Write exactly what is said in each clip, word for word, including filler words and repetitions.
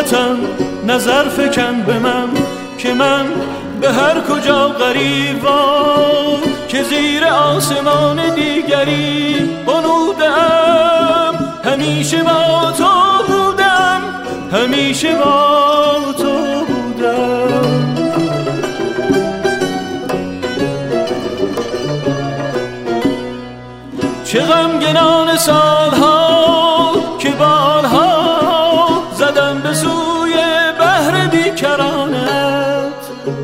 وطن نظر فکن به من که من به هر کجا غریبم، که زیر آسمان دیگری بنودم. همیشه با تو بودم، همیشه با تو بودم. چه غمگنان سالها که بارها زدم به سوی بحر بیکرانت.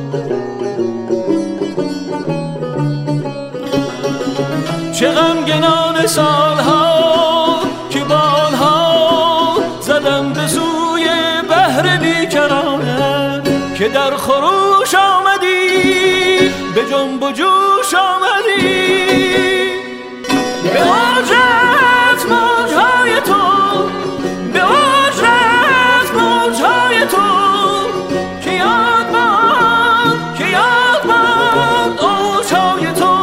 چه غمگنان سالها که بارها زدم به سوی بحر بیکرانت، که در خروش آمدی به جنب و جوش آمدی. به اوجت موجهای تو، به اوجت موجهای تو، که یاد باد که یاد باد اوجهای تو.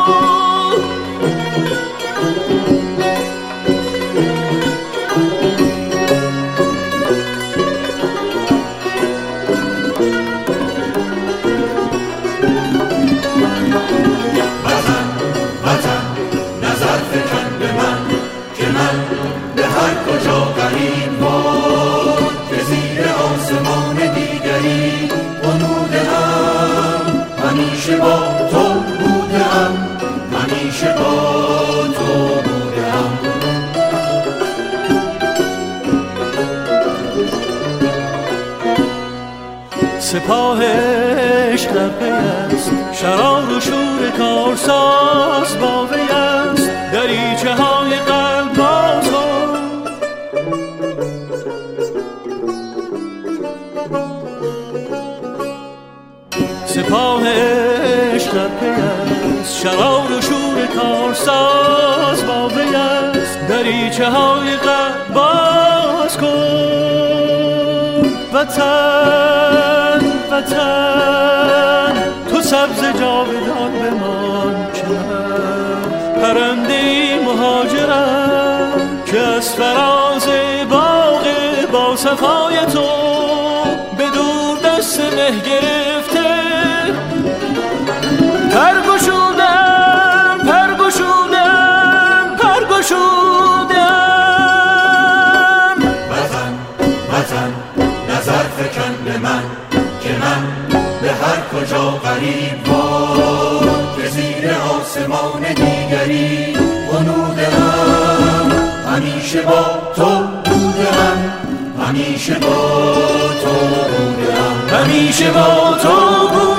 وطن وطن نظر فکن به من که من به هر کجا غریب بود، که زیر آسمان دیگری بنودم. همیشه با تو بودم، همیشه با تو بودم. سپاه عشق در پی است، شرار و شور کارساز با وی است. دریچه های قلب باز کن، سپاه عشق در پی است، شرار و شور کارساز با وی است. دریچه های قلب باز کن. وطن وطن تو سبز جاودان بمان، که من پرنده مهاجرم که از فراز باغ با صفای تو به دور دست مه گرفته. پر گشودم پر گشودم پر گشودم. وطن وطن نظر فکن به من که من به هر کجا غریب بود، که زیر آسمان دیگری بنودم. همیشه با تو بودم، همیشه با تو بودم، همیشه با تو بودم.